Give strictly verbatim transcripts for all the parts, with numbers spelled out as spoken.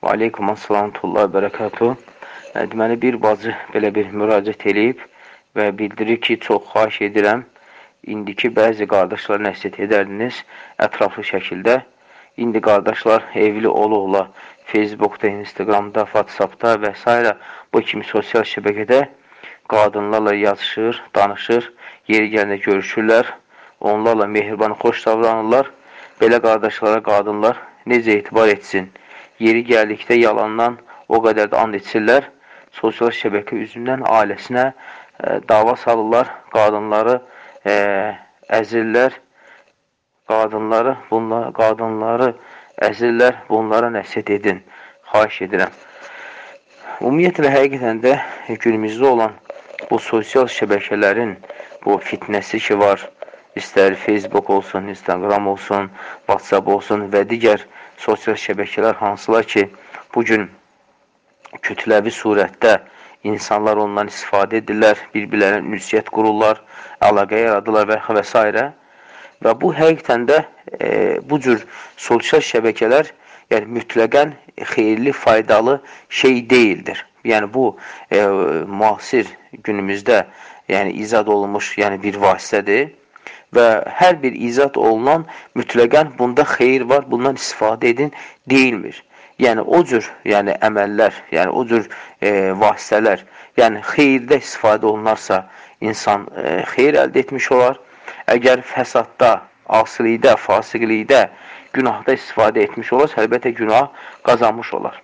Aleykum assalam tullah bərəkatuhu. Deməli, bir bacı belə bir müraciət edib və bildirir ki, çox xahiş edirəm, indiki bəzi qardaşlar nəsiyyət edərdiniz ətraflı şəkildə. İndi qardaşlar evli oluqla Facebookda, Instagramda, WhatsAppda və s. bu kimi sosial şəbəkədə qadınlarla yazışır, danışır, yeri gəlində görüşürlər, onlarla mehriban, xoş davranırlar. Belə qardaşlara qadınlar necə etibar etsin? Yeri gəldikdə yalandan o qədər də and içirlər, sosial şəbəkə üzündən ailəsinə e, dava salırlar, qadınları e, əzirlər, qadınları, bunlar, qadınları əzirlər, bunlara nəsiyyət edin, xahiş edirəm. Ümumiyyətlə, həqiqətən də günümüzdə olan bu sosial şəbəkələrin bu fitnəsi ki var, istər Facebook olsun, Instagram olsun, WhatsApp olsun və digər sosial şəbəkələr hansılar ki, bugün kütləvi surətdə insanlar ondan istifadə edirlər, bir-birlərinə ünsiyyət qururlar, əlaqə yaradırlar və, və s. Və bu həqiqətən də e, bu cür sosial şəbəkələr yəni mütləqən xeyirli, faydalı şey deyildir. Yəni bu e, müasir günümüzdə yəni icad olunmuş yəni bir vasitədir. Və hər bir icad olunan mütləqən bunda xeyir var, bundan istifadə edin deyilmir. Yəni o cür yəni əməllər, yəni o cür e, vasitələr, yəni xeyirdə istifadə olunarsa insan e, xeyir əldə etmiş olar. Əgər fəsadda, asilikdə, fasiqlikdə, günahda istifadə etmiş olarsa, əlbəttə günah qazanmış olar.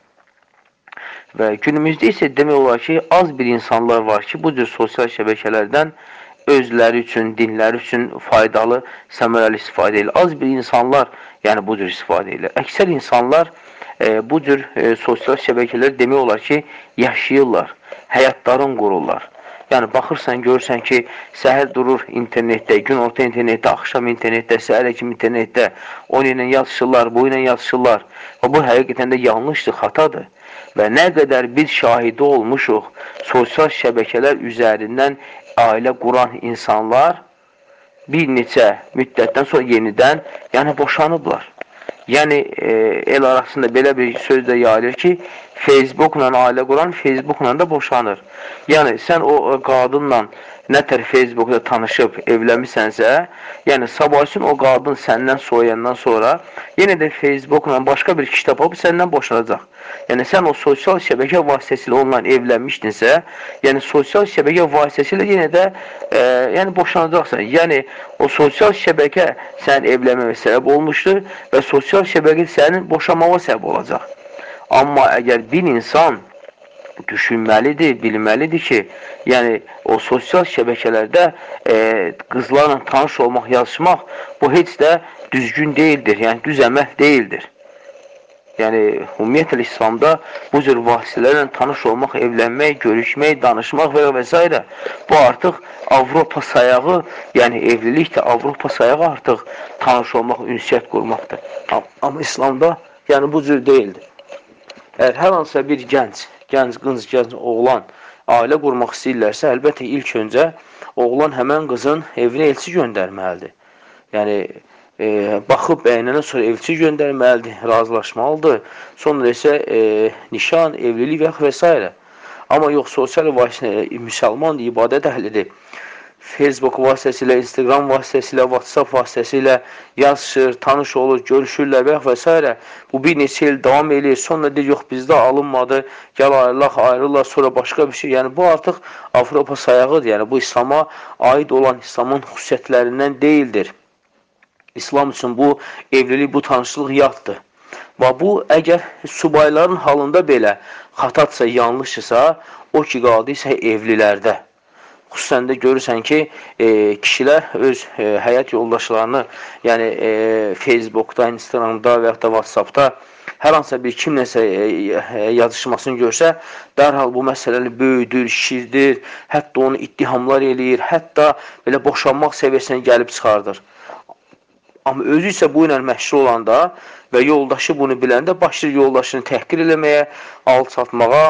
Və günümüzdə isə demək olar ki, az bir insanlar var ki, bu cür sosial şəbəkələrdən özləri üçün, dinləri üçün faydalı, səmərəli istifadə edir. Az bir insanlar yəni bu cür istifadə edir. Əksər insanlar e, bu cür e, sosial şəbəkələr demək olar ki, yaşayırlar, həyatlarını qururlar. Yəni baxırsan, görürsən ki, səhər durur internetdə, gün orta internetdə, axşam internetdə, səhərə kimi internetdə, o ilə yazışırlar, bu ilə yazışırlar. Və bu həqiqətən də yanlışdır, xatadır. Və nə qədər biz şahidi olmuşuq, sosial şəbəkələr üzərindən ailə quran insanlar bir neçə müddətdən sonra yenidən yəni boşanıblar. Yəni e, el arasında belə bir söz də yayılır ki, Facebookla ailə quran, Facebookla da boşanır. Yəni sən o qadınla nətər Facebookda tanışıb evləmisənsə, yəni sabah üçün o qadın səndən soyandan sonra yenə də Facebookla başqa bir kişi tapıb səndən boşanacaq. Yəni sən o sosial şəbəkə vasitəsilə onunla evlənmişdinsə, yəni sosial şəbəkə vasitəsilə yenə də e, yəni boşanacaqsan. Yəni o sosial şəbəkə sənin evlənməyə səbəb olmuşdur və sosial şəbəkə sənin boşanmağa səbəb olacaq. Amma əgər bir insan düşünməlidir, bilməlidir ki, yəni o sosial şəbəkələrdə e, qızlarla tanış olmaq, yazışmaq bu heç də düzgün deyildir, yəni düz əməl deyildir. Yəni, ümumiyyətlə İslamda bu cür vasitələrlə tanış olmaq, evlənmək, görüşmək, danışmaq və və s. bu artıq Avropa sayağı, yəni evlilik də Avropa sayağı artıq tanış olmaq, ünsiyyət qurmaqdır. Amma İslamda yəni bu cür deyildir. Əgər hər hansısa bir gənc, gənc, qınc, gənc, oğlan ailə qurmaq istəyirlərsə, əlbəttə ilk öncə oğlan həmən qızın evinə elçi göndərməlidir. Yəni, e, baxıb bəyənəndən sonra elçi göndərməlidir, razılaşmalıdır. Sonra isə e, nişan, evlilik və və s. Amma yox, sosial vasitə, müsəlmandır, ibadət əhlidir. Facebook vasitəsilə, Instagram vasitəsilə, WhatsApp vasitəsilə yazışır, tanış olur, görüşürlər və və s. Bu bir neçə il davam edir, sonra deyir, yox bizdə alınmadı, gəl ayrılaq, ayrılırlar, sonra başqa bir şey. Yəni bu artıq Avropa sayağıdır, yəni bu İslama aid olan İslamın xüsusiyyətlərindən deyildir. İslam üçün bu evlilik, bu tanışlıq yaddır. Və bu, əgər subayların halında belə xatadsa, yanlışsa, o ki qaldı isə evlilərdə. Xüsusən də görürsən ki, e, kişilər öz e, həyat yoldaşlarını, yəni e, Facebookda, Instagramda və ya da WhatsAppda hər hansısa bir kimləsə e, e, yazışmasını görsə, dərhal bu məsələləri böyüdür, şişirdir, hətta onu ittihamlar eləyir, hətta belə boşanmaq səviyyəsinə gəlib çıxardır. Amma özü isə bu ilə məşğul olanda və yoldaşı bunu biləndə başlayır yoldaşını təhqir eləməyə, alçatmağa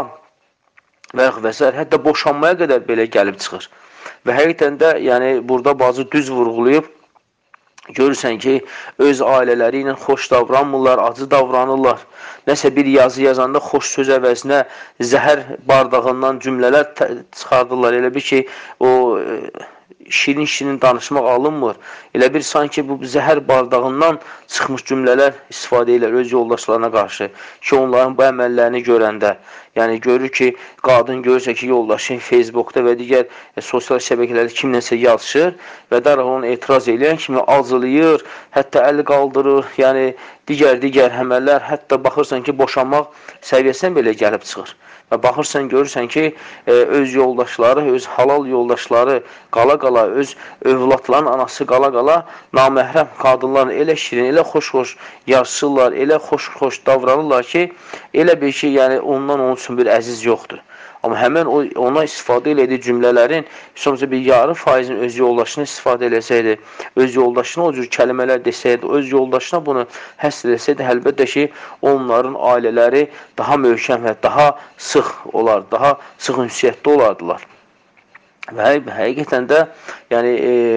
və və s. hətta boşanmaya qədər belə gəlib çıxır. Və həqiqətən də yəni burada bazı düz vurğulayıb, Görürsən ki, öz ailələri ilə xoş davranmırlar, acı davranırlar. Nəsə bir yazı yazanda xoş söz əvəzinə zəhər bardağından cümlələr çıxardırlar. Elə bir ki, o şirin-şirin danışmaq alınmır. Elə bir sanki bu zəhər bardağından çıxmış cümlələr istifadə edirlər öz yoldaşlarına qarşı ki, onların bu əməllərini görəndə. Yəni, görür ki, qadın görürsə ki, yoldaşı Facebookda və digər e, sosial şəbəkələrdə kimləsə yazışır və dərhal onu etiraz edən kimi acılayır, hətta əli qaldırır, yəni digər-digər əməllər, hətta baxırsan ki, boşanmaq səviyyəsinə belə gəlib çıxır. Və baxırsan, görürsən ki, öz yoldaşları, öz halal yoldaşları qala-qala, öz övladların anası qala-qala naməhrəm qadınlarla elə şirin, elə xoş-xoş yazışırlar, elə xoş-xoş davranırlar ki, elə bir ki, yəni ondan onun üçün bir əziz yoxdur. Amma həmən o, ona istifadə elədiyi cümlələrin sonuçta bir yarı faizin öz yoldaşına istifadə eləsəydi, öz yoldaşına o cür kəlmələr desəydi, öz yoldaşına bunu həsr etsəydi, əlbəttə ki, onların ailələri daha möhkəm və daha sıx olar, daha sıx ünsiyyətdə olardılar. Və həqiqətən də yəni,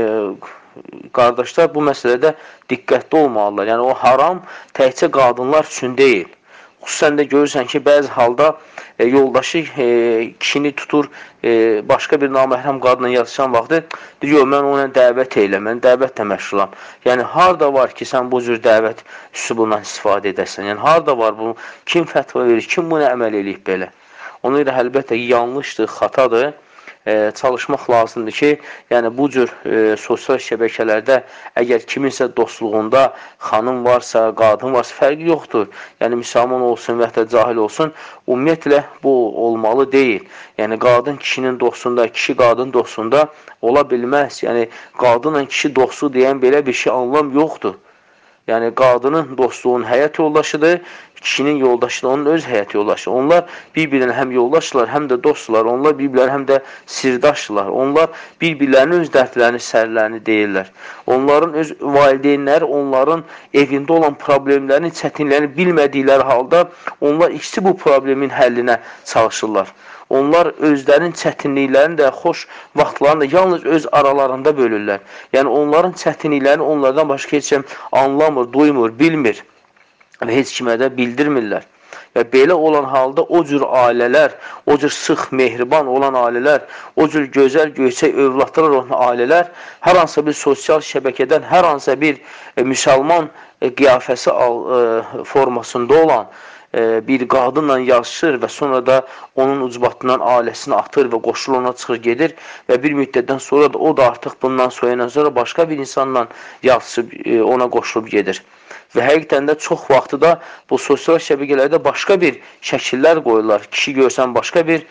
e, qardaşlar bu məsələdə diqqətli olmalılar. Yəni, o haram təkcə qadınlar üçün deyil. Xüsusən də görürsən ki, bəzi halda e, yoldaşı e, kişini tutur, e, başqa bir naməhrəm qadınla yazışan vaxtı deyir, mən ona dəvət eylə, mən dəvətlə məşğulam. Yəni, harada var ki, sən bu cür dəvət üsulundan istifadə edəsən? Yəni, harada var bu? Kim fətva verir? Kim buna əməl eləyib belə? Ona görə əlbəttə yanlışdır, xatadır. E, çalışmaq lazımdır ki, yəni bu cür e, sosial şəbəkələrdə əgər kiminsə dostluğunda xanım varsa, qadın varsa, fərqi yoxdur. Yəni müsəlman olsun və hətta cahil olsun, ümumiyyətlə bu olmalı deyil. Yəni qadın kişinin dostunda, kişi qadın dostunda ola bilməz. Yəni qadınla kişi dostu deyən belə bir şey anlam yoxdur. Yəni, qadının dostluğun həyat yoldaşıdır, kişinin yoldaşı da onun öz həyat yoldaşı. Onlar bir-birinə həm yoldaşdırlar, həm də dostdurlar. Onlar bir-birlərinə həm də sirdaşdırlar. Onlar bir-birlərinin öz dərdlərini, sərlərini deyirlər. Onların öz valideynləri, onların evində olan problemlərini, çətinlərini bilmədikləri halda onlar ikisi bu problemin həllinə çalışırlar. Onlar özlərinin çətinliklərini də, xoş vaxtlarını da yalnız öz aralarında bölürlər. Yəni, onların çətinliklərini onlardan başqa heç kim anlamır, duymur, bilmir və heç kimə də bildirmirlər. Və belə olan halda o cür ailələr, o cür sıx, mehriban olan ailələr, o cür gözəl, göysək övladlar olan ailələr hər hansısa bir sosial şəbəkədən, hər hansısa bir e, müsəlman e, qiyafəsi e, formasında olan bir qadınla yazışır və sonra da onun ucbatından ailəsini atır və qoşul ona çıxır, gedir və bir müddətdən sonra da o da artıq bundan soyunan sonra başqa bir insanla yazışıb, ona qoşulub gedir. Və həqiqətən də çox vaxtı da bu sosial şəbəkələrdə başqa bir şəkillər qoyurlar. Kişi görsən başqa bir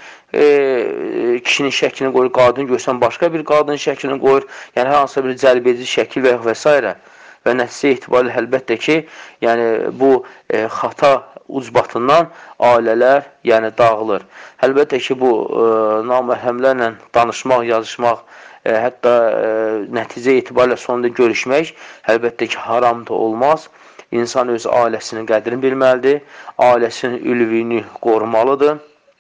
e, kişinin şəklini qoyur, qadın görsən başqa bir qadın şəklini qoyur. Yəni, hər hansısa bir cəlbedici şəkil və və s. Və nəticə etibarilə əlbəttə ki, yəni bu e, xata ucbatından ailələr yəni dağılır. Əlbəttə ki, bu e, naməhrəmlərlə danışmaq, yazışmaq, e, hətta e, nəticə etibarilə sonunda görüşmək əlbəttə ki, haram da olmaz. İnsan öz ailəsinin qədrini bilməlidir, ailəsinin ülvini qorumalıdır.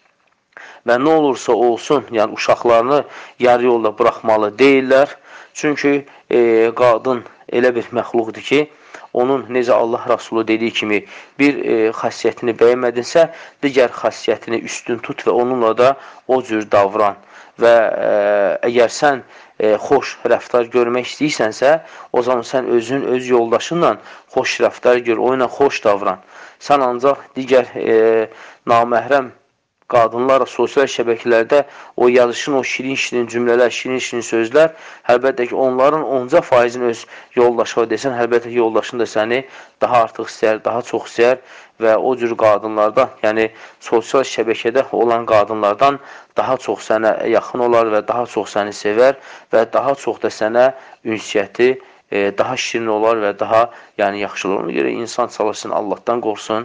Və nə olursa olsun, yəni uşaqlarını yarı yolda buraxmalı deyirlər. Çünki e, qadın elə bir məxluqdur ki, onun necə Allah Rasulü dediyi kimi bir e, xasiyyətini bəyənmədinsə, digər xasiyyətini üstün tut və onunla da o cür davran. Və e, əgər sən e, xoş rəftar görmək istəyirsənsə, o zaman sən özün, öz yoldaşınla xoş rəftar gör, o ilə xoş davran. Sən ancaq digər e, naməhrəm qadınlarla sosial şəbəkələrdə o yazışın, o şirin-şirin cümlələr, şirin-şirin sözlər, əlbəttə ki, onların onca faizini öz yoldaşına desən, əlbəttə ki, yoldaşın da səni daha artıq istəyər, daha çox istəyər və o cür qadınlardan, yəni sosial şəbəkədə olan qadınlardan daha çox sənə yaxın olar və daha çox səni sevər və daha çox da sənə ünsiyyəti e, daha şirin olar və daha yəni, yaxşı olur. Ona görə insan çalışsın, Allahdan qorxsun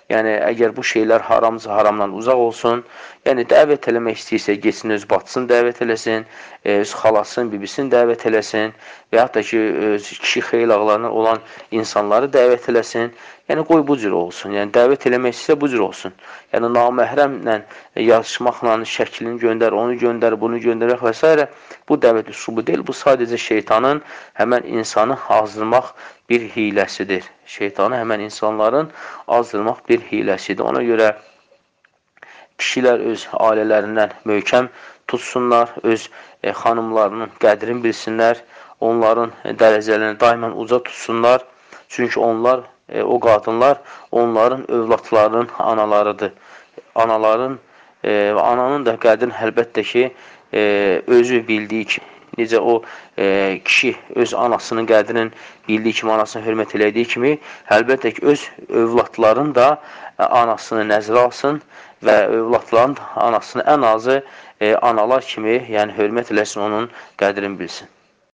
Yəni, əgər bu şeylər haramsa, haramdan uzaq olsun. Yəni, dəvət eləmək istəyirsə, geçsin öz bacısını dəvət eləsin, öz xalasını, bibisini dəvət eləsin və yaxud da ki, öz kişi xeylaqlarına olan insanları dəvət eləsin. Yəni, qoy bu cür olsun. Yəni, dəvət eləmək istəyirsə, bu cür olsun. Yəni, naməhrəmlə yazışmaqla şəklini göndər, onu göndər, bunu göndərək və s. Bu dəvət üslubu deyil. Bu sadəcə şeytanın həmən insanı azdırmaq bir hiləsidir. Şeytanı həmən insanların azdırmaq bir hiləsidir. Ona görə kişilər öz ailələrindən möhkəm tutsunlar, öz e, xanımlarının qədrini bilsinlər, onların e, dərəcələrini daimən uca tutsunlar. Çünki onlar, e, o qadınlar onların övladlarının analarıdır. Anaların, e, ananın da qədrini əlbəttə ki, e, özü bildiyi kimi, necə o e, kişi öz anasının qədrinin bildiyi kimi, anasına hörmət elədiyi kimi, əlbəttə ki, öz övladların da e, anasını nəzrə alsın və övladların da anasını ən azı e, analar kimi, yəni hörmət eləsin, onun qədrini bilsin.